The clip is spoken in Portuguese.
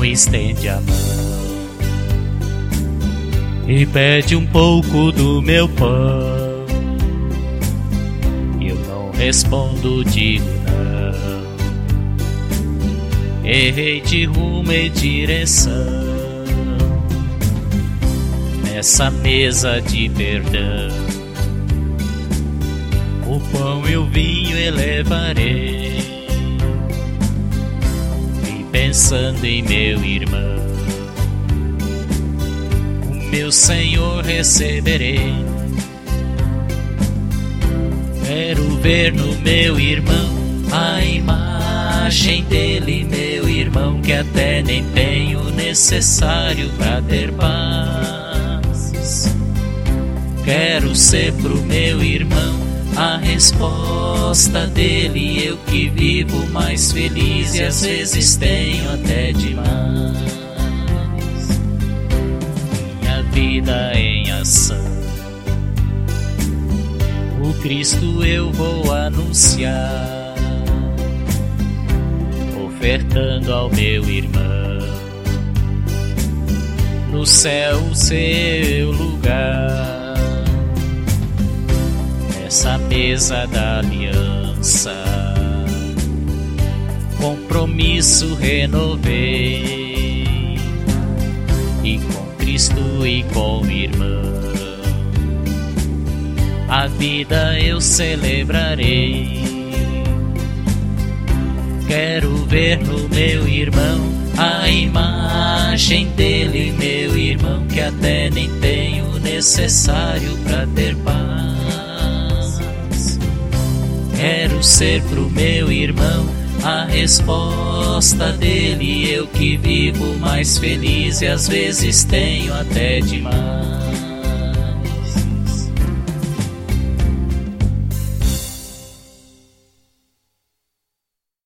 estende a mão e pede um pouco do meu pão. Eu não respondo, digo não. Errei de rumo e direção nessa mesa de perdão. O pão e o vinho elevarei, e pensando em meu irmão, meu Senhor receberei. Quero ver no meu irmão a imagem dele, meu irmão, que até nem tem o necessário para ter paz. Quero ser pro meu irmão a resposta dele, eu que vivo mais feliz e às vezes tenho até demais. Vida em ação, o Cristo eu vou anunciar, ofertando ao meu irmão no céu o seu lugar. Nessa mesa da aliança, compromisso renovei, e com Cristo e com o irmão a vida eu celebrarei. Quero ver no meu irmão a imagem dele, meu irmão, que até nem tem o necessário para ter paz. Quero ser pro meu irmão a resposta dele, eu que vivo mais feliz e às vezes tenho até demais.